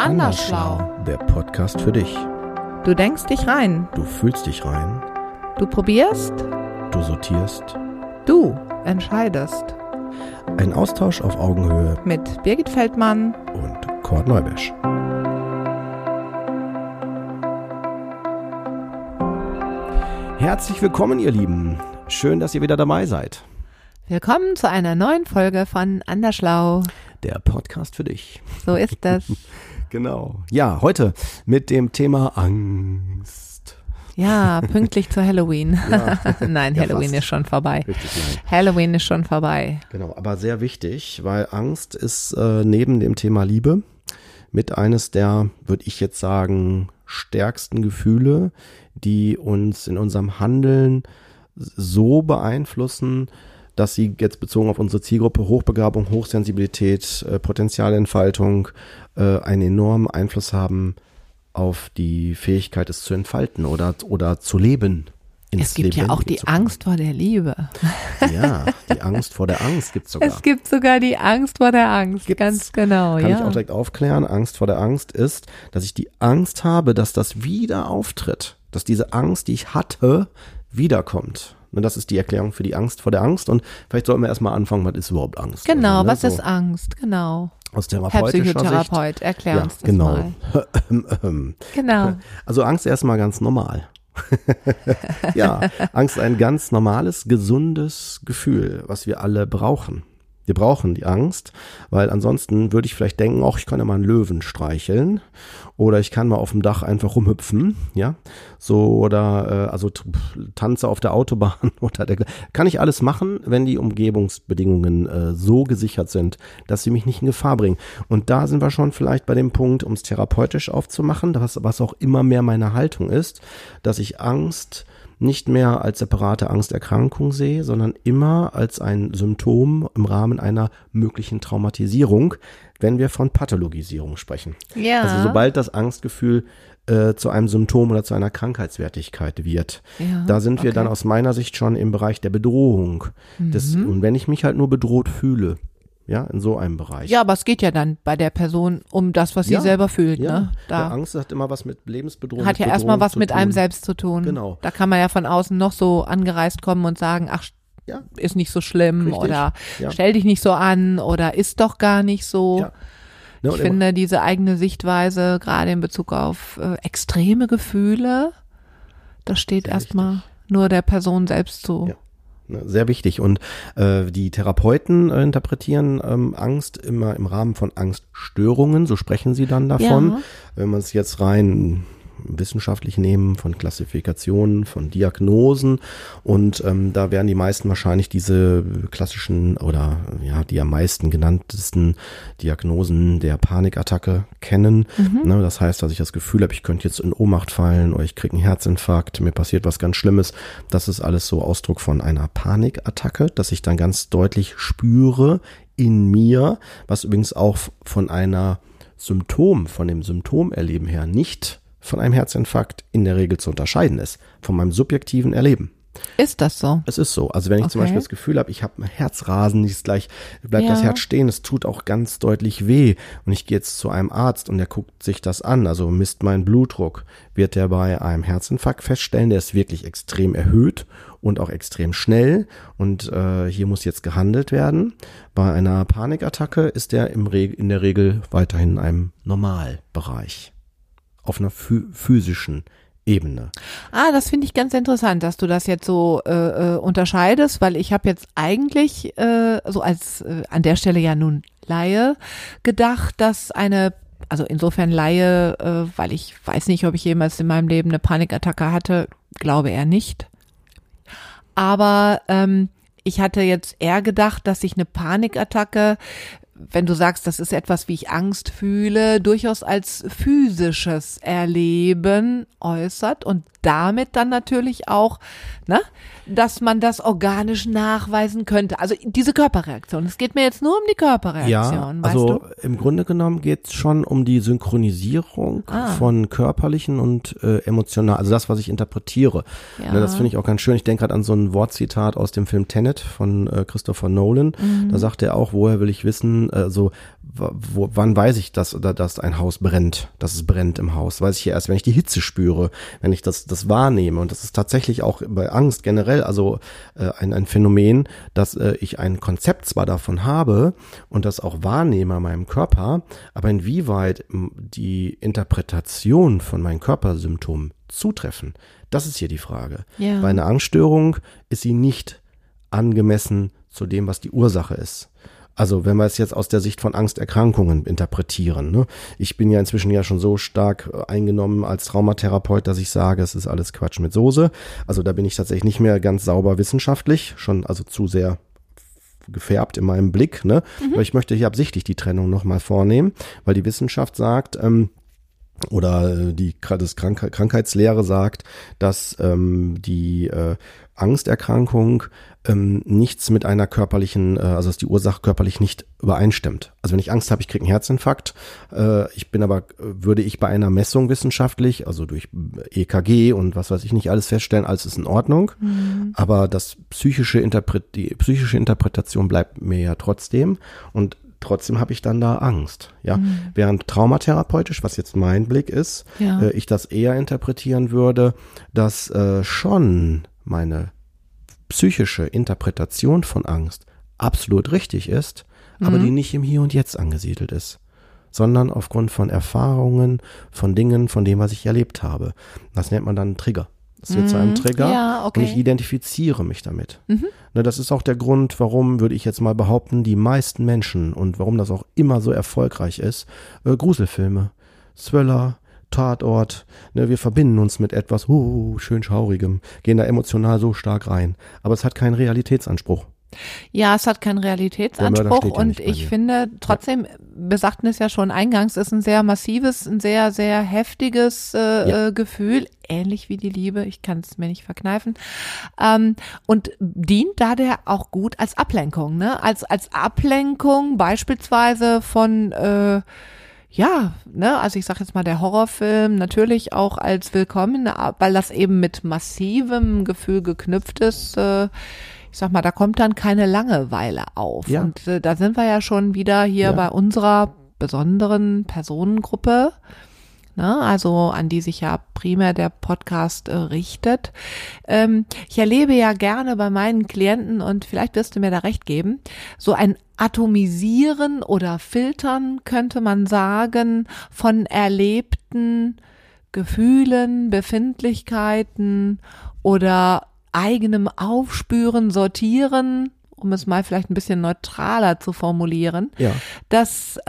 Andersschlau, der Podcast für dich. Du denkst dich rein. Du fühlst dich rein. Du probierst. Du sortierst. Du entscheidest. Ein Austausch auf Augenhöhe mit Birgit Feldmann und Kurt Neubesch. Herzlich willkommen, ihr Lieben. Schön, dass ihr wieder dabei seid. Willkommen zu einer neuen Folge von Andersschlau. Der Podcast für dich. So ist es. Genau. Ja, heute mit dem Thema Angst. Ja, pünktlich zu Halloween. Ja. Nein, Ja, Halloween fast. ist schon vorbei. Richtig, nein. Halloween ist schon vorbei. Genau, aber sehr wichtig, weil Angst ist neben dem Thema Liebe mit eines der, würde ich jetzt sagen, stärksten Gefühle, die uns in unserem Handeln so beeinflussen, dass sie jetzt bezogen auf unsere Zielgruppe Hochbegabung, Hochsensibilität, Potenzialentfaltung einen enormen Einfluss haben auf die Fähigkeit, es zu entfalten oder zu leben. Es gibt ja auch die Angst vor der Liebe. Ja, die Angst vor der Angst gibt es sogar. Es gibt sogar die Angst vor der Angst, Gibt's. ganz genau. Kann ja. ich auch direkt aufklären. Angst vor der Angst ist, dass ich die Angst habe, dass das wieder auftritt. Dass diese Angst, die ich hatte, wiederkommt. Und das ist die Erklärung für die Angst vor der Angst. Und vielleicht sollten wir erstmal anfangen, was ist überhaupt Angst? Genau, also, was ist Angst? Genau. Aus Herr therapeutischer Psychotherapeut, erklär Sicht. uns das genau. mal. Genau. Also Angst ist erstmal ganz normal. Ja, Angst ist ein ganz normales, gesundes Gefühl, was wir alle brauchen. Wir brauchen die Angst, weil ansonsten würde ich vielleicht denken, ach, ich kann ja mal einen Löwen streicheln oder ich kann mal auf dem Dach einfach rumhüpfen, ja, so oder also tanze auf der Autobahn oder kann ich alles machen, wenn die Umgebungsbedingungen so gesichert sind, dass sie mich nicht in Gefahr bringen. Und da sind wir schon vielleicht bei dem Punkt, um es therapeutisch aufzumachen, was auch immer mehr meine Haltung ist, dass ich Angst nicht mehr als separate Angsterkrankung sehe, sondern immer als ein Symptom im Rahmen einer möglichen Traumatisierung, wenn wir von Pathologisierung sprechen. Ja. Also sobald das Angstgefühl zu einem Symptom oder zu einer Krankheitswertigkeit wird, Ja, da sind wir okay. dann aus meiner Sicht schon im Bereich der Bedrohung. Und wenn ich mich halt nur bedroht fühle, ja, in so einem Bereich. Ja, aber es geht ja dann bei der Person um das, was sie Ja, selber fühlt. Ja, Ne? der Da Angst hat immer was mit Lebensbedrohung hat ja mit erstmal Bedrohung was zu mit tun. einem selbst zu tun. Genau. Da kann man ja von außen noch so angereist kommen und sagen, ach, Ja. ist nicht so schlimm Richtig. oder Ja. stell dich nicht so an oder ist doch gar nicht so. Ja. Ne, Ich und finde diese eigene Sichtweise, gerade in Bezug auf extreme Gefühle, das steht Sehr erstmal nur der Person selbst zu. Ja. Sehr wichtig. Und die Therapeuten interpretieren Angst immer im Rahmen von Angststörungen, so sprechen sie dann davon. Ja. Wenn man es jetzt rein wissenschaftlich nehmen, von Klassifikationen, von Diagnosen und da werden die meisten wahrscheinlich diese klassischen oder ja die am meisten genanntesten Diagnosen der Panikattacke kennen. Ne, das heißt, dass ich das Gefühl habe, ich könnte jetzt in Ohnmacht fallen oder ich kriege einen Herzinfarkt, mir passiert was ganz Schlimmes. Das ist alles so Ausdruck von einer Panikattacke, dass ich dann ganz deutlich spüre in mir, was übrigens auch von dem Symptomerleben her nicht von einem Herzinfarkt in der Regel zu unterscheiden ist, von meinem subjektiven Erleben. Ist das so? Es ist so. Also wenn ich zum Okay. Beispiel das Gefühl habe, ich habe ein Herzrasen, bleibt Ja. das Herz stehen, es tut auch ganz deutlich weh und ich gehe jetzt zu einem Arzt und der guckt sich das an, also misst meinen Blutdruck, wird der bei einem Herzinfarkt feststellen, der ist wirklich extrem erhöht und auch extrem schnell und hier muss jetzt gehandelt werden. Bei einer Panikattacke ist der in der Regel weiterhin in einem Normalbereich. Auf einer physischen Ebene. Das finde ich ganz interessant, dass du das jetzt so unterscheidest, weil ich habe jetzt eigentlich so als an der Stelle ja nun Laie gedacht, dass also insofern Laie, weil ich weiß nicht, ob ich jemals in meinem Leben eine Panikattacke hatte, glaube eher nicht. Aber ich hatte jetzt eher gedacht, dass ich eine Panikattacke, wenn du sagst, das ist etwas, wie ich Angst fühle, durchaus als physisches Erleben äußert und damit dann natürlich auch, ne, dass man das organisch nachweisen könnte. Also diese Körperreaktion. Es geht mir jetzt nur um die Körperreaktion, weißt also du? im Grunde genommen geht es schon um die Synchronisierung von körperlichen und emotional, also das, was ich interpretiere. Ja. Ne, das finde ich auch ganz schön. Ich denke gerade an so ein Wortzitat aus dem Film Tenet von Christopher Nolan. Da sagt er auch, woher will ich wissen, wann weiß ich, dass ein Haus brennt, dass es brennt im Haus? Weiß ich ja erst, wenn ich die Hitze spüre, wenn ich das wahrnehme. Und das ist tatsächlich auch bei Angst generell, also ein Phänomen, dass ich ein Konzept zwar davon habe und das auch wahrnehme an meinem Körper, aber inwieweit die Interpretation von meinen Körpersymptomen zutreffen, das ist hier die Frage. Ja. Bei einer Angststörung ist sie nicht angemessen zu dem, was die Ursache ist. Also wenn wir es jetzt aus der Sicht von Angsterkrankungen interpretieren, ne? Ich bin ja inzwischen ja schon so stark eingenommen als Traumatherapeut, dass ich sage, es ist alles Quatsch mit Soße. Also da bin ich tatsächlich nicht mehr ganz sauber wissenschaftlich, schon also zu sehr gefärbt in meinem Blick, ne? Aber ich möchte hier absichtlich die Trennung nochmal vornehmen, weil die Wissenschaft sagt, oder das Krankheitslehre sagt, dass die Angsterkrankung nichts mit einer körperlichen, also dass die Ursache körperlich nicht übereinstimmt. Also wenn ich Angst habe, ich kriege einen Herzinfarkt. Würde ich bei einer Messung wissenschaftlich, also durch EKG und was weiß ich nicht alles feststellen, alles ist in Ordnung. Aber die psychische Interpretation bleibt mir ja trotzdem und trotzdem habe ich dann da Angst, ja. Während traumatherapeutisch, was jetzt mein Blick ist, ich das eher interpretieren würde, dass schon meine psychische Interpretation von Angst absolut richtig ist, aber die nicht im Hier und Jetzt angesiedelt ist, sondern aufgrund von Erfahrungen, von Dingen, von dem, was ich erlebt habe. Das nennt man dann einen Trigger. Es wird zu einem Trigger und ich identifiziere mich damit. Ne, das ist auch der Grund, warum, würde ich jetzt mal behaupten, die meisten Menschen und warum das auch immer so erfolgreich ist, Gruselfilme, Thriller, Tatort, ne, wir verbinden uns mit etwas schön Schaurigem, gehen da emotional so stark rein. Aber es hat keinen Realitätsanspruch. Ja, es hat keinen Realitätsanspruch und ich finde trotzdem, wir sagten es ja schon eingangs, ist ein sehr massives, ein sehr, sehr heftiges Gefühl, ähnlich wie die Liebe, ich kann es mir nicht verkneifen, und dient daher auch gut als Ablenkung, ne? Als Ablenkung beispielsweise von also ich sage jetzt mal der Horrorfilm natürlich auch als willkommen, weil das eben mit massivem Gefühl geknüpft ist. Ich sag mal, da kommt dann keine Langeweile auf. Ja. Und da sind wir ja schon wieder hier bei unserer besonderen Personengruppe, ne, also an die sich ja primär der Podcast richtet. Ich erlebe ja gerne bei meinen Klienten, und vielleicht wirst du mir da recht geben, so ein Atomisieren oder Filtern, könnte man sagen, von erlebten Gefühlen, Befindlichkeiten oder eigenem Aufspüren, Sortieren, um es mal vielleicht ein bisschen neutraler zu formulieren, dass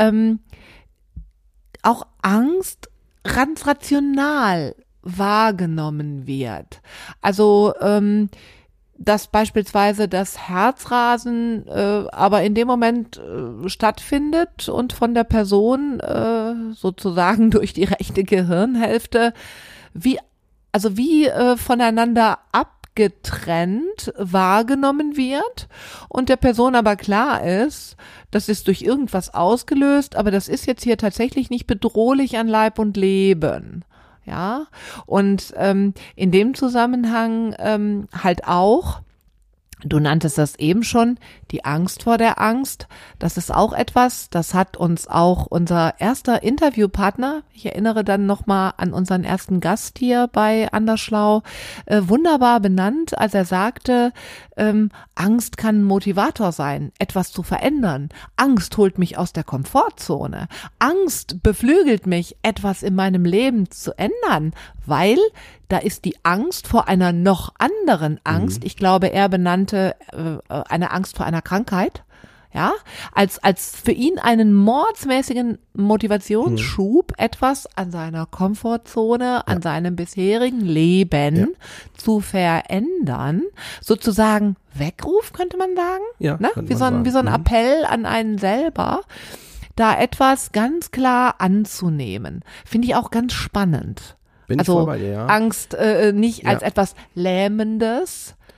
auch Angst ganz rational wahrgenommen wird. Also dass beispielsweise das Herzrasen aber in dem Moment stattfindet und von der Person sozusagen durch die rechte Gehirnhälfte wie voneinander abgetrennt wahrgenommen wird und der Person aber klar ist, das ist durch irgendwas ausgelöst, aber das ist jetzt hier tatsächlich nicht bedrohlich an Leib und Leben. Ja, und in dem Zusammenhang halt auch, du nanntest das eben schon, die Angst vor der Angst, das ist auch etwas, das hat uns auch unser erster Interviewpartner, ich erinnere dann nochmal an unseren ersten Gast hier bei Andersschlau, wunderbar benannt, als er sagte, Angst kann ein Motivator sein, etwas zu verändern. Angst holt mich aus der Komfortzone. Angst beflügelt mich, etwas in meinem Leben zu ändern, weil da ist die Angst vor einer noch anderen Angst. Ich glaube, er benannte eine Angst vor einer Krankheit, ja, als für ihn einen mordsmäßigen Motivationsschub, etwas an seiner Komfortzone, an seinem bisherigen Leben zu verändern, sozusagen Weckruf, könnte man sagen, ne? Wie so ein Appell an einen selber, da etwas ganz klar anzunehmen. Finde ich auch ganz spannend. Bin ich voll bei dir, ja. Angst nicht als etwas Lähmendes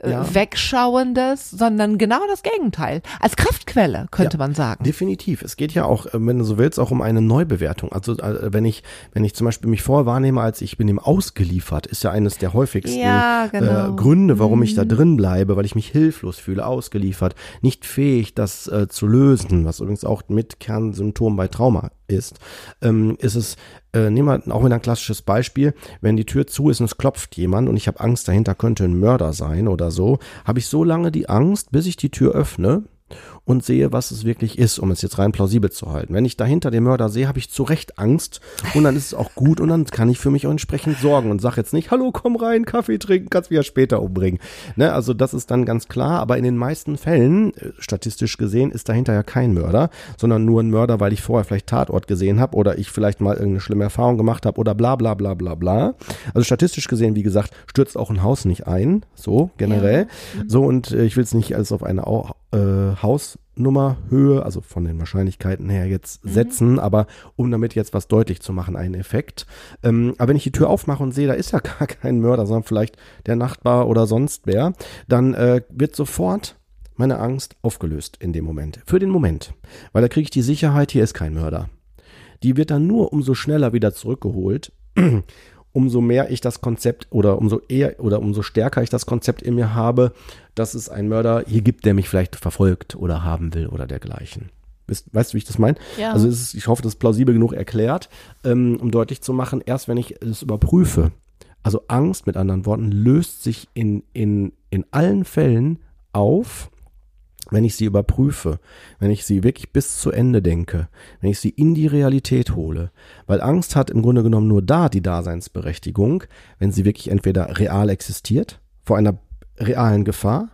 Wegschauendes, sondern genau das Gegenteil. Als Kraftquelle, könnte man sagen. Definitiv. Es geht ja auch, wenn du so willst, auch um eine Neubewertung. Also wenn ich zum Beispiel mich vorher wahrnehme, als ich bin ihm ausgeliefert, ist ja eines der häufigsten Gründe, warum ich da drin bleibe, weil ich mich hilflos fühle, ausgeliefert, nicht fähig, das zu lösen, was übrigens auch mit Kernsymptom bei Trauma ist es, nehmen wir auch wieder ein klassisches Beispiel, wenn die Tür zu ist und es klopft jemand und ich habe Angst, dahinter könnte ein Mörder sein oder so, habe ich so lange die Angst, bis ich die Tür öffne und sehe, was es wirklich ist, um es jetzt rein plausibel zu halten. Wenn ich dahinter den Mörder sehe, habe ich zu Recht Angst und dann ist es auch gut und dann kann ich für mich auch entsprechend sorgen und sage jetzt nicht, hallo, komm rein, Kaffee trinken, kannst mich ja später umbringen. Ne, also das ist dann ganz klar, aber in den meisten Fällen, statistisch gesehen, ist dahinter ja kein Mörder, sondern nur ein Mörder, weil ich vorher vielleicht Tatort gesehen habe oder ich vielleicht mal irgendeine schlimme Erfahrung gemacht habe oder bla bla bla bla bla. Also statistisch gesehen, wie gesagt, stürzt auch ein Haus nicht ein, so generell. Ja. So und ich will es nicht alles auf eine Hausnummerhöhe, also von den Wahrscheinlichkeiten her jetzt setzen, aber um damit jetzt was deutlich zu machen, einen Effekt. Aber wenn ich die Tür aufmache und sehe, da ist ja gar kein Mörder, sondern vielleicht der Nachbar oder sonst wer, dann wird sofort meine Angst aufgelöst in dem Moment. Für den Moment. Weil da kriege ich die Sicherheit, hier ist kein Mörder. Die wird dann nur umso schneller wieder zurückgeholt, umso mehr ich das Konzept oder umso stärker ich das Konzept in mir habe, dass es einen Mörder hier gibt, der mich vielleicht verfolgt oder haben will oder dergleichen. Weißt du, wie ich das meine? Ja. Also ich hoffe, das ist plausibel genug erklärt, um deutlich zu machen, erst wenn ich es überprüfe, also Angst mit anderen Worten, löst sich in allen Fällen auf, wenn ich sie überprüfe, wenn ich sie wirklich bis zu Ende denke, wenn ich sie in die Realität hole. Weil Angst hat im Grunde genommen nur da die Daseinsberechtigung, wenn sie wirklich entweder real existiert, vor einer realen Gefahr,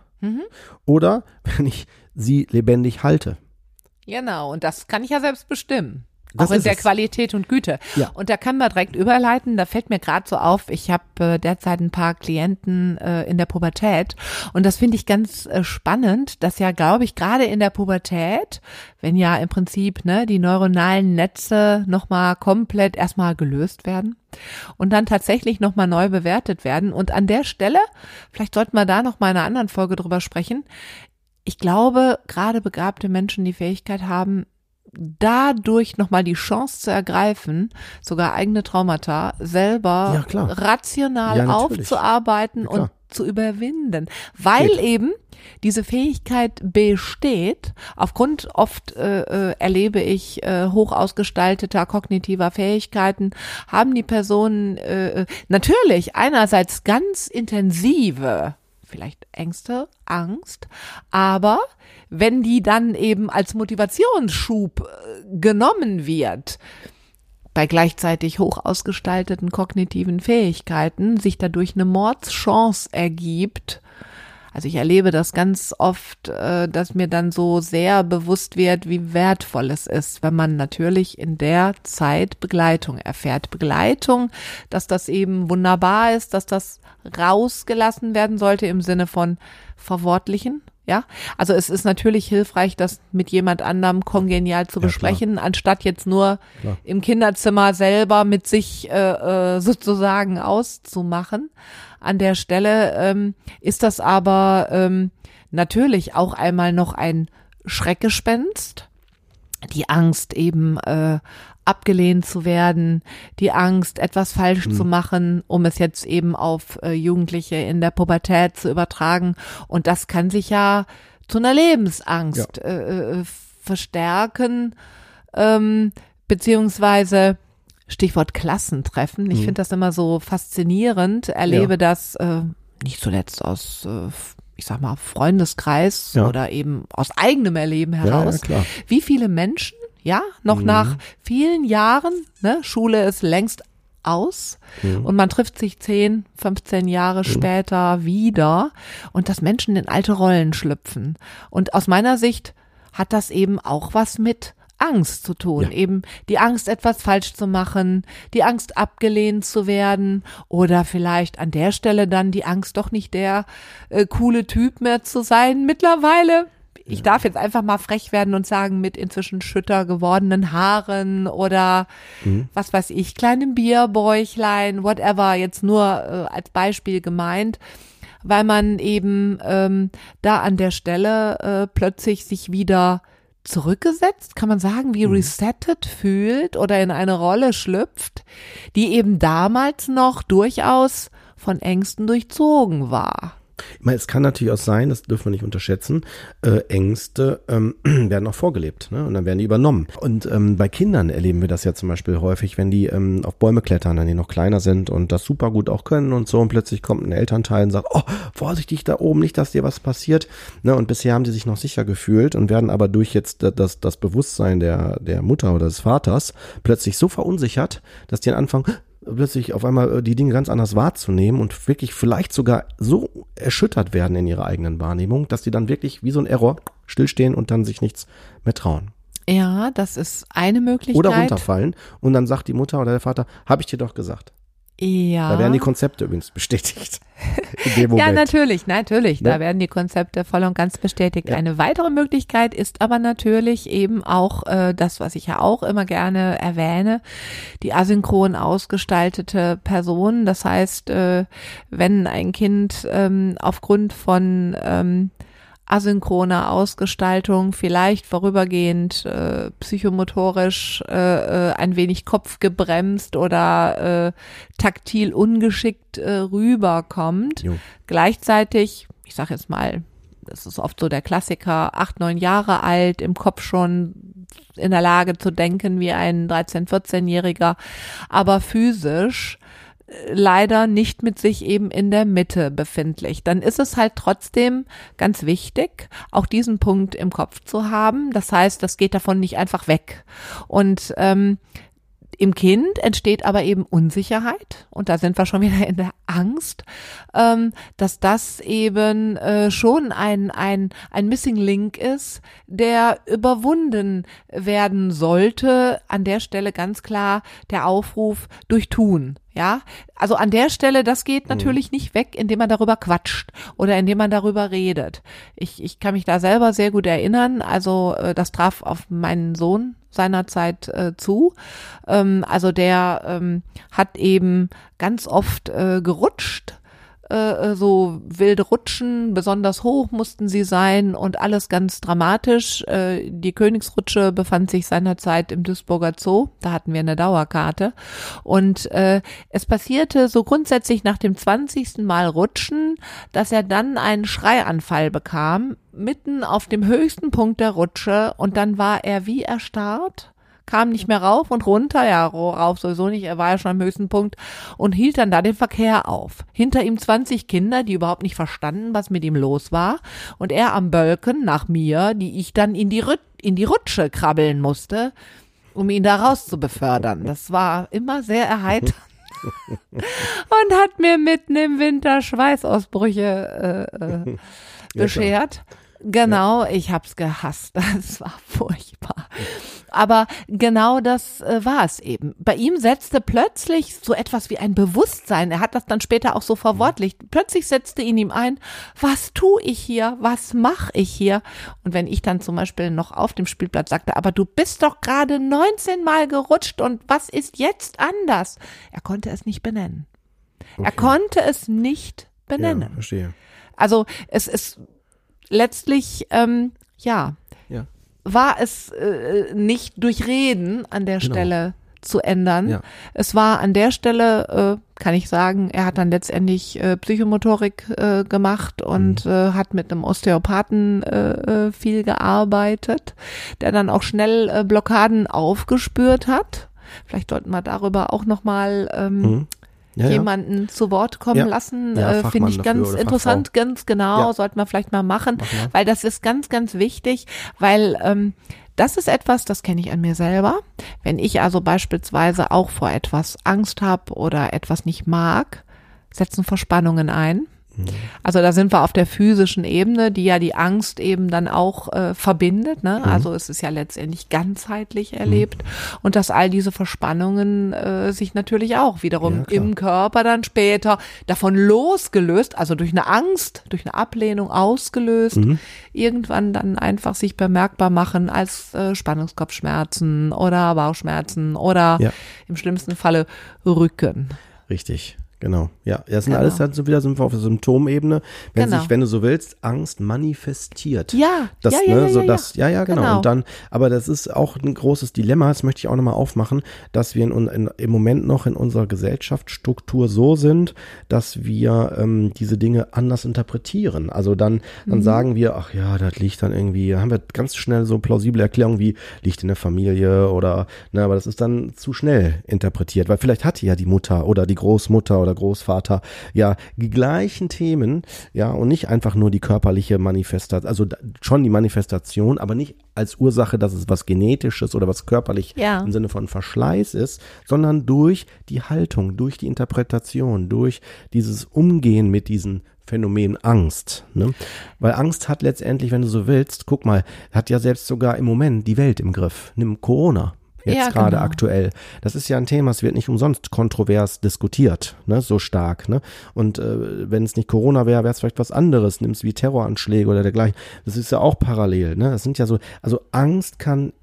oder wenn ich sie lebendig halte. Genau, und das kann ich ja selbst bestimmen. Auch in der Qualität und Güte. Ja. Und da kann man direkt überleiten, da fällt mir gerade so auf, ich habe derzeit ein paar Klienten in der Pubertät und das finde ich ganz spannend, dass ja, glaube ich, gerade in der Pubertät, wenn ja im Prinzip die neuronalen Netze nochmal komplett erstmal gelöst werden und dann tatsächlich nochmal neu bewertet werden. Und an der Stelle, vielleicht sollten wir da nochmal in einer anderen Folge drüber sprechen, ich glaube, gerade begabte Menschen die Fähigkeit haben, dadurch nochmal die Chance zu ergreifen, sogar eigene Traumata selber rational aufzuarbeiten und zu überwinden, weil eben diese Fähigkeit besteht. Aufgrund oft erlebe ich hoch ausgestalteter kognitiver Fähigkeiten, haben die Personen natürlich einerseits ganz intensive vielleicht Ängste, Angst, aber wenn die dann eben als Motivationsschub genommen wird, bei gleichzeitig hoch ausgestalteten kognitiven Fähigkeiten sich dadurch eine Mordschance ergibt. Also ich erlebe das ganz oft, dass mir dann so sehr bewusst wird, wie wertvoll es ist, wenn man natürlich in der Zeit Begleitung erfährt. Begleitung, dass das eben wunderbar ist, dass das rausgelassen werden sollte im Sinne von verwortlichen. Ja, also es ist natürlich hilfreich, das mit jemand anderem kongenial zu besprechen, anstatt jetzt nur im Kinderzimmer selber mit sich sozusagen auszumachen. An der Stelle ist das aber natürlich auch einmal noch ein Schreckgespenst, die Angst eben abgelehnt zu werden, die Angst, etwas falsch zu machen, um es jetzt eben auf Jugendliche in der Pubertät zu übertragen. Und das kann sich ja zu einer Lebensangst verstärken, beziehungsweise Stichwort Klassentreffen. Ich finde das immer so faszinierend, erlebe das nicht zuletzt aus ich sag mal, Freundeskreis oder eben aus eigenem Erleben heraus, wie viele Menschen noch nach vielen Jahren, Schule ist längst aus und man trifft sich 10, 15 Jahre später wieder und dass Menschen in alte Rollen schlüpfen. Und aus meiner Sicht hat das eben auch was mit Angst zu tun, eben die Angst, etwas falsch zu machen, die Angst, abgelehnt zu werden oder vielleicht an der Stelle dann die Angst, doch nicht der coole Typ mehr zu sein. Mittlerweile, ich darf jetzt einfach mal frech werden und sagen, mit inzwischen schütter gewordenen Haaren oder was weiß ich, kleinem Bierbäuchlein, whatever, jetzt nur als Beispiel gemeint. weil man eben da an der Stelle plötzlich sich wieder zurückgesetzt, kann man sagen, wie resettet fühlt oder in eine Rolle schlüpft, die eben damals noch durchaus von Ängsten durchzogen war. Ich meine, es kann natürlich auch sein, das dürfen wir nicht unterschätzen, Ängste werden auch vorgelebt, ne? Und dann werden die übernommen. Und bei Kindern erleben wir das ja zum Beispiel häufig, wenn die auf Bäume klettern, wenn die noch kleiner sind und das super gut auch können und so, und plötzlich kommt ein Elternteil und sagt, oh, vorsichtig da oben, nicht, dass dir was passiert. Ne? Und bisher haben die sich noch sicher gefühlt und werden aber durch jetzt das Bewusstsein der Mutter oder des Vaters plötzlich so verunsichert, dass die anfangen, plötzlich auf einmal die Dinge ganz anders wahrzunehmen und wirklich vielleicht sogar so erschüttert werden in ihrer eigenen Wahrnehmung, dass die dann wirklich wie so ein Error stillstehen und dann sich nichts mehr trauen. Ja, das ist eine Möglichkeit. Oder runterfallen und dann sagt die Mutter oder der Vater, habe ich dir doch gesagt. Ja. Da werden die Konzepte übrigens bestätigt. In dem Moment. Ja, natürlich. Ne? Da werden die Konzepte voll und ganz bestätigt. Ja. Eine weitere Möglichkeit ist aber natürlich eben auch das, was ich ja auch immer gerne erwähne, die asynchron ausgestaltete Person. Das heißt, wenn ein Kind aufgrund von asynchroner Ausgestaltung, vielleicht vorübergehend psychomotorisch ein wenig kopfgebremst oder taktil ungeschickt rüberkommt. Jo. Gleichzeitig, ich sage jetzt mal, das ist oft so der Klassiker, 8, 9 Jahre alt, im Kopf schon in der Lage zu denken wie ein 13-, 14-Jähriger, aber physisch leider nicht mit sich eben in der Mitte befindlich. Dann ist es halt trotzdem ganz wichtig, auch diesen Punkt im Kopf zu haben. Das heißt, das geht davon nicht einfach weg. Und im Kind entsteht aber eben Unsicherheit, und da sind wir schon wieder in der Angst, dass das eben schon ein Missing Link ist, der überwunden werden sollte. An der Stelle ganz klar der Aufruf durch Tun. Ja, also an der Stelle, das geht natürlich nicht weg, indem man darüber quatscht oder indem man darüber redet. Ich kann mich da selber sehr gut erinnern, also das traf auf meinen Sohn seinerzeit zu. Also der hat eben ganz oft gerutscht, so wilde Rutschen, besonders hoch mussten sie sein und alles ganz dramatisch. Die Königsrutsche befand sich seinerzeit im Duisburger Zoo, da hatten wir eine Dauerkarte, und es passierte so grundsätzlich nach dem 20. Mal Rutschen, dass er dann einen Schreianfall bekam, mitten auf dem höchsten Punkt der Rutsche, und dann war er wie erstarrt, kam nicht mehr rauf und runter, ja, rauf sowieso nicht, er war ja schon am höchsten Punkt, und hielt dann da den Verkehr auf. Hinter ihm 20 Kinder, die überhaupt nicht verstanden, was mit ihm los war, und er am Bölken nach mir, die ich dann in die Rutsche krabbeln musste, um ihn da raus zu befördern. Das war immer sehr erheiternd und hat mir mitten im Winter Schweißausbrüche beschert. Genau, ich hab's gehasst. Das war furchtbar. Aber genau das war es eben. Bei ihm setzte plötzlich so etwas wie ein Bewusstsein, er hat das dann später auch so verwortlicht, plötzlich setzte in ihm ein, was tue ich hier, was mache ich hier? Und wenn ich dann zum Beispiel noch auf dem Spielplatz sagte, aber du bist doch gerade 19 Mal gerutscht und was ist jetzt anders? Er konnte es nicht benennen. Okay. Er konnte es nicht benennen. Ja, verstehe. Also es ist letztlich, war es nicht durch Reden an der Stelle zu ändern. Ja. Es war an der Stelle, kann ich sagen, er hat dann letztendlich Psychomotorik gemacht und hat mit einem Osteopathen viel gearbeitet, der dann auch schnell Blockaden aufgespürt hat. Vielleicht sollten wir darüber auch nochmal jemanden zu Wort kommen lassen, finde ich ganz interessant, Fachfrau. Ganz genau, sollten wir vielleicht mal machen, weil das ist ganz, ganz wichtig, weil das ist etwas, das kenne ich an mir selber. Wenn ich also beispielsweise auch vor etwas Angst habe oder etwas nicht mag, setzen Verspannungen ein. Also da sind wir auf der physischen Ebene, die ja die Angst eben dann auch verbindet, ne? Also es ist ja letztendlich ganzheitlich erlebt und dass all diese Verspannungen sich natürlich auch wiederum im Körper dann später davon losgelöst, also durch eine Angst, durch eine Ablehnung ausgelöst, irgendwann dann einfach sich bemerkbar machen als Spannungskopfschmerzen oder Bauchschmerzen oder im schlimmsten Falle Rücken. Richtig. Genau, ja. Das sind alles halt so wieder sind wir auf der Symptomebene, wenn Genau. sich, wenn du so willst, Angst manifestiert. Ja, Das, ja, ne, ja, so ja, das, ja, genau. Genau. Und dann, aber das ist auch ein großes Dilemma, das möchte ich auch nochmal aufmachen, dass wir im Moment noch in unserer Gesellschaftsstruktur so sind, dass wir diese Dinge anders interpretieren. Also dann sagen wir, ach ja, das liegt dann irgendwie, haben wir ganz schnell so plausible Erklärungen wie, liegt in der Familie oder, ne, aber das ist dann zu schnell interpretiert, weil vielleicht hatte ja die Mutter oder die Großmutter oder Großvater ja die gleichen Themen, ja, und nicht einfach nur die körperliche Manifestation, also schon die Manifestation, aber nicht als Ursache, dass es was Genetisches oder was körperlich im Sinne von Verschleiß ist, sondern durch die Haltung, durch die Interpretation, durch dieses Umgehen mit diesen Phänomen Angst, ne? Weil Angst hat letztendlich, wenn du so willst, guck mal, hat ja selbst sogar im Moment die Welt im Griff. Nimm Corona. Jetzt gerade aktuell. Das ist ja ein Thema, es wird nicht umsonst kontrovers diskutiert, ne, so stark, ne? Und wenn es nicht Corona wäre, wäre es vielleicht was anderes, nimm's wie Terroranschläge oder dergleichen. Das ist ja auch parallel, ne? Das sind ja so, also Angst kann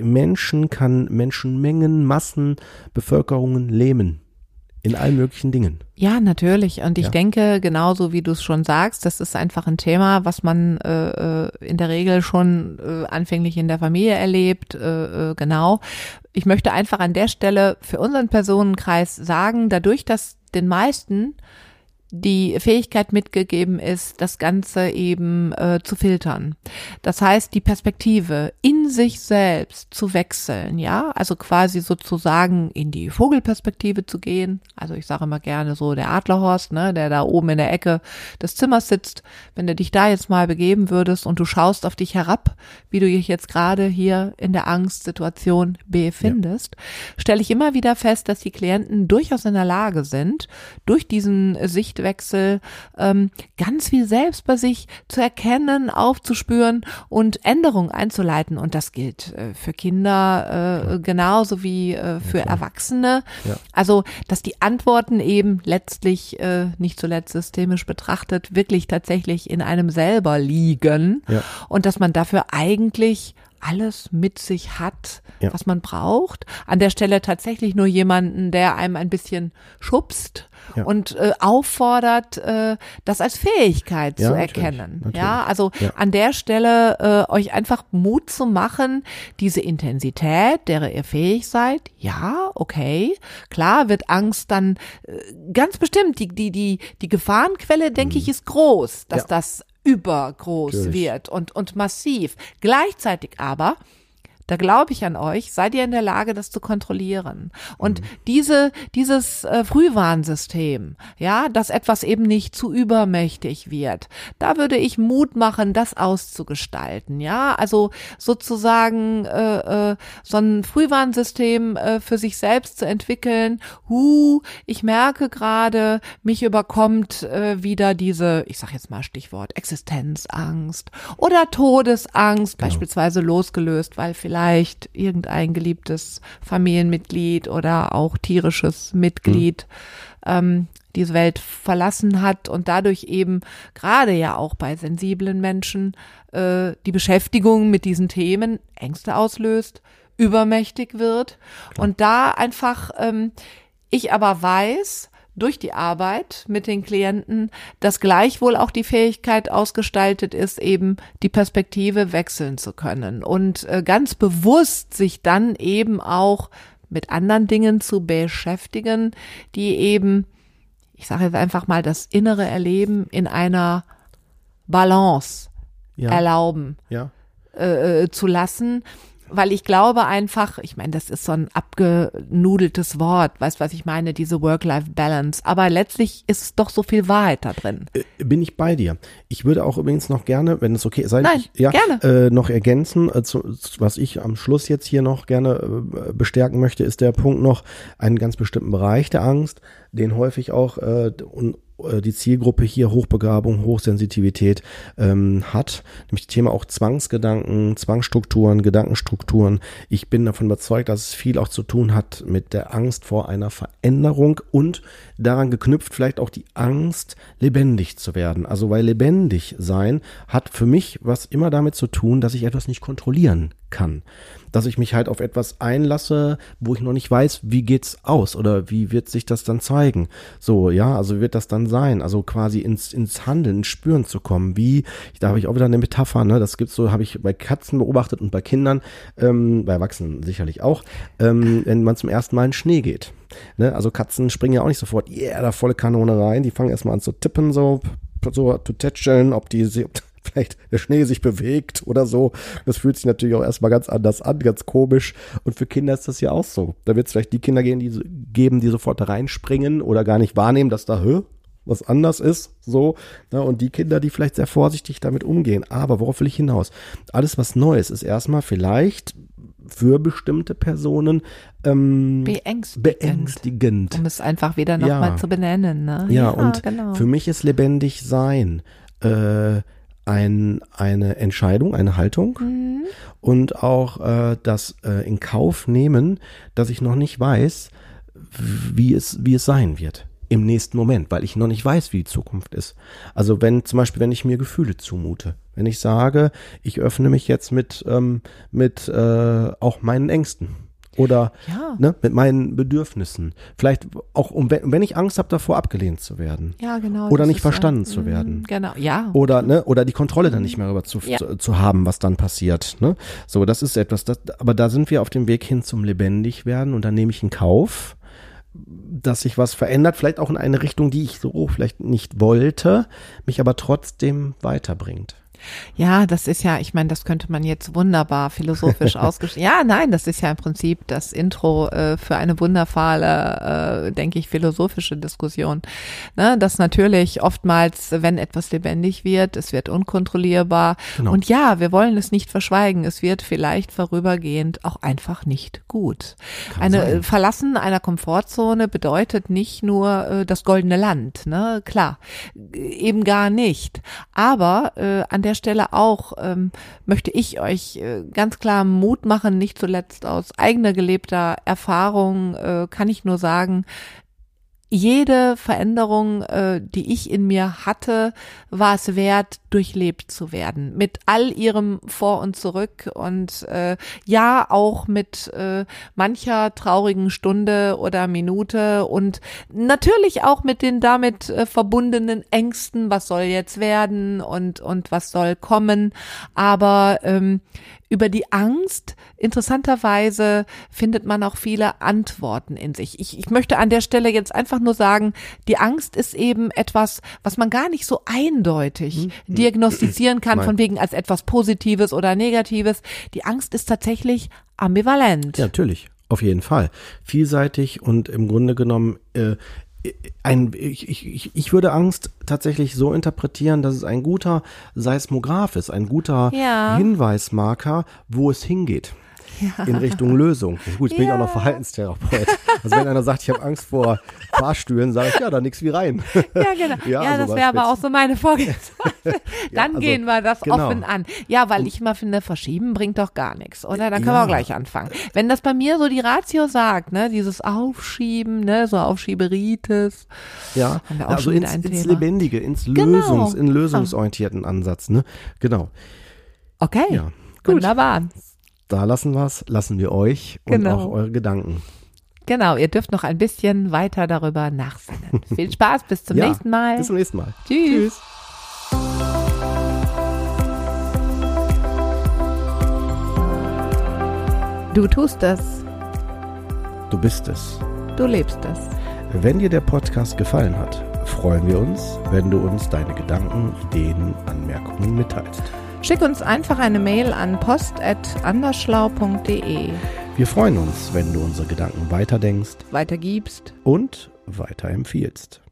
Menschenmengen, Massen, Bevölkerungen lähmen. In allen möglichen Dingen. Ja, natürlich. Und ich denke, genauso wie du es schon sagst, das ist einfach ein Thema, was man in der Regel schon anfänglich in der Familie erlebt. Genau. Ich möchte einfach an der Stelle für unseren Personenkreis sagen, dadurch, dass den meisten die Fähigkeit mitgegeben ist, das Ganze eben zu filtern. Das heißt, die Perspektive in sich selbst zu wechseln, ja, also quasi sozusagen in die Vogelperspektive zu gehen. Also ich sage immer gerne so der Adlerhorst, ne, der da oben in der Ecke des Zimmers sitzt. Wenn du dich da jetzt mal begeben würdest und du schaust auf dich herab, wie du dich jetzt gerade hier in der Angstsituation befindest, stelle ich immer wieder fest, dass die Klienten durchaus in der Lage sind, durch diesen Sichtwechsel ganz viel selbst bei sich zu erkennen, aufzuspüren und Änderungen einzuleiten. Und das gilt für Kinder genauso wie für Erwachsene. Ja. Also, dass die Antworten eben letztlich, nicht zuletzt systemisch betrachtet, wirklich tatsächlich in einem selber liegen und dass man dafür eigentlich alles mit sich hat, was man braucht. An der Stelle tatsächlich nur jemanden, der einem ein bisschen schubst und auffordert, das als Fähigkeit zu erkennen. Natürlich. Ja, also an der Stelle euch einfach Mut zu machen, diese Intensität, derer ihr fähig seid, ja, okay, klar wird Angst dann ganz bestimmt, die Gefahrenquelle, denke ich, ist groß, dass das übergroß wird und massiv. Gleichzeitig aber, da glaube ich an euch, seid ihr in der Lage, das zu kontrollieren. Und dieses Frühwarnsystem, ja, dass etwas eben nicht zu übermächtig wird, da würde ich Mut machen, das auszugestalten, ja, also sozusagen so ein Frühwarnsystem für sich selbst zu entwickeln. Ich merke gerade, mich überkommt wieder diese, ich sag jetzt mal Stichwort Existenzangst oder Todesangst, beispielsweise losgelöst, weil vielleicht irgendein geliebtes Familienmitglied oder auch tierisches Mitglied diese Welt verlassen hat und dadurch eben gerade ja auch bei sensiblen Menschen die Beschäftigung mit diesen Themen Ängste auslöst, übermächtig wird und da einfach ich aber weiß, durch die Arbeit mit den Klienten, dass gleichwohl auch die Fähigkeit ausgestaltet ist, eben die Perspektive wechseln zu können und ganz bewusst sich dann eben auch mit anderen Dingen zu beschäftigen, die eben, ich sage jetzt einfach mal, das innere Erleben in einer Balance erlauben zu lassen. Weil ich glaube einfach, ich meine, das ist so ein abgenudeltes Wort, weißt du, was ich meine, diese Work-Life-Balance, aber letztlich ist doch so viel Wahrheit da drin. Bin ich bei dir. Ich würde auch übrigens noch gerne, wenn es okay sei, gerne. Noch ergänzen, was ich am Schluss jetzt hier noch gerne bestärken möchte, ist der Punkt noch, einen ganz bestimmten Bereich der Angst, den häufig auch die Zielgruppe hier Hochbegabung, Hochsensitivität hat, nämlich das Thema auch Zwangsgedanken, Zwangsstrukturen, Gedankenstrukturen. Ich bin davon überzeugt, dass es viel auch zu tun hat mit der Angst vor einer Veränderung und daran geknüpft vielleicht auch die Angst, lebendig zu werden. Also weil lebendig sein hat für mich was immer damit zu tun, dass ich etwas nicht kontrollieren kann. Dass ich mich halt auf etwas einlasse, wo ich noch nicht weiß, wie geht's aus oder wie wird sich das dann zeigen. So, ja, also wie wird das dann sein? Also quasi ins Handeln, ins Spüren zu kommen. Da habe ich auch wieder eine Metapher, ne? Das gibt's so, habe ich bei Katzen beobachtet und bei Kindern, bei Erwachsenen sicherlich auch, wenn man zum ersten Mal in Schnee geht. Ne? Also Katzen springen ja auch nicht sofort, da volle Kanone rein. Die fangen erstmal an zu tippen, so zu tätscheln, ob vielleicht der Schnee sich bewegt oder so. Das fühlt sich natürlich auch erstmal ganz anders an, ganz komisch. Und für Kinder ist das ja auch so. Da wird es vielleicht die Kinder geben, die sofort da reinspringen oder gar nicht wahrnehmen, dass da was anders ist. So. Ja, und die Kinder, die vielleicht sehr vorsichtig damit umgehen. Aber worauf will ich hinaus? Alles, was Neues ist, erstmal vielleicht für bestimmte Personen beängstigend. Um es einfach wieder nochmal zu benennen. Ne? Ja, und genau. Für mich ist lebendig sein eine Entscheidung, eine Haltung und auch das in Kauf nehmen, dass ich noch nicht weiß, wie es sein wird im nächsten Moment, weil ich noch nicht weiß, wie die Zukunft ist. Also wenn ich mir Gefühle zumute, wenn ich sage, ich öffne mich jetzt mit auch meinen Ängsten. Oder mit meinen Bedürfnissen. Vielleicht auch, wenn ich Angst habe, davor abgelehnt zu werden. Ja, genau. Oder nicht verstanden zu werden. Genau, ja. Oder die Kontrolle dann nicht mehr darüber zu haben, was dann passiert. Ne? So, das ist etwas, aber da sind wir auf dem Weg hin zum Lebendigwerden und dann nehme ich in Kauf, dass sich was verändert, vielleicht auch in eine Richtung, die ich so vielleicht nicht wollte, mich aber trotzdem weiterbringt. Ja, das ist ja, ich meine, das könnte man jetzt wunderbar philosophisch ausgestalten. Ja, nein, das ist ja im Prinzip das Intro für eine wundervolle, denke ich, philosophische Diskussion. Ne, dass natürlich oftmals, wenn etwas lebendig wird, es wird unkontrollierbar. Genau. Und ja, wir wollen es nicht verschweigen. Es wird vielleicht vorübergehend auch einfach nicht gut. Verlassen einer Komfortzone bedeutet nicht nur das goldene Land, ne? Klar, eben gar nicht. Aber an der Stelle auch möchte ich euch ganz klar Mut machen, nicht zuletzt aus eigener gelebter Erfahrung kann ich nur sagen, jede Veränderung, die ich in mir hatte, war es wert, durchlebt zu werden. Mit all ihrem Vor und Zurück und auch mit mancher traurigen Stunde oder Minute und natürlich auch mit den damit verbundenen Ängsten, was soll jetzt werden und was soll kommen. Aber über die Angst, interessanterweise, findet man auch viele Antworten in sich. Ich möchte an der Stelle jetzt einfach nur sagen, die Angst ist eben etwas, was man gar nicht so eindeutig diagnostizieren kann, von wegen als etwas Positives oder Negatives. Die Angst ist tatsächlich ambivalent. Ja, natürlich, auf jeden Fall. Vielseitig und im Grunde genommen ich würde Angst tatsächlich so interpretieren, dass es ein guter Seismograph ist, ein guter Hinweismarker, wo es hingeht. In Richtung Lösung. Gut, jetzt bin ich auch noch Verhaltenstherapeut. Also wenn einer sagt, ich habe Angst vor Fahrstühlen, sage ich, da nix wie rein. Ja, genau. Ja, das wäre aber auch so meine Vorgehensweise. Dann gehen wir das offen an. Ja, weil ich immer finde, verschieben bringt doch gar nichts, oder? Dann können wir auch gleich anfangen. Wenn das bei mir so die Ratio sagt, ne, dieses Aufschieben, ne, so Aufschieberitis. Ja, also ins Lebendige, in lösungsorientierten Ansatz, ne? Genau. Okay, ja, gut. Wunderbar. Da lassen wir euch und auch eure Gedanken. Genau, ihr dürft noch ein bisschen weiter darüber nachsinnen. Viel Spaß, bis zum nächsten Mal. Bis zum nächsten Mal. Tschüss. Du tust es. Du bist es. Du lebst es. Wenn dir der Podcast gefallen hat, freuen wir uns, wenn du uns deine Gedanken, Ideen, Anmerkungen mitteilst. Schick uns einfach eine Mail an post@andersschlau.de. Wir freuen uns, wenn du unsere Gedanken weiterdenkst, weitergibst und weiterempfiehlst.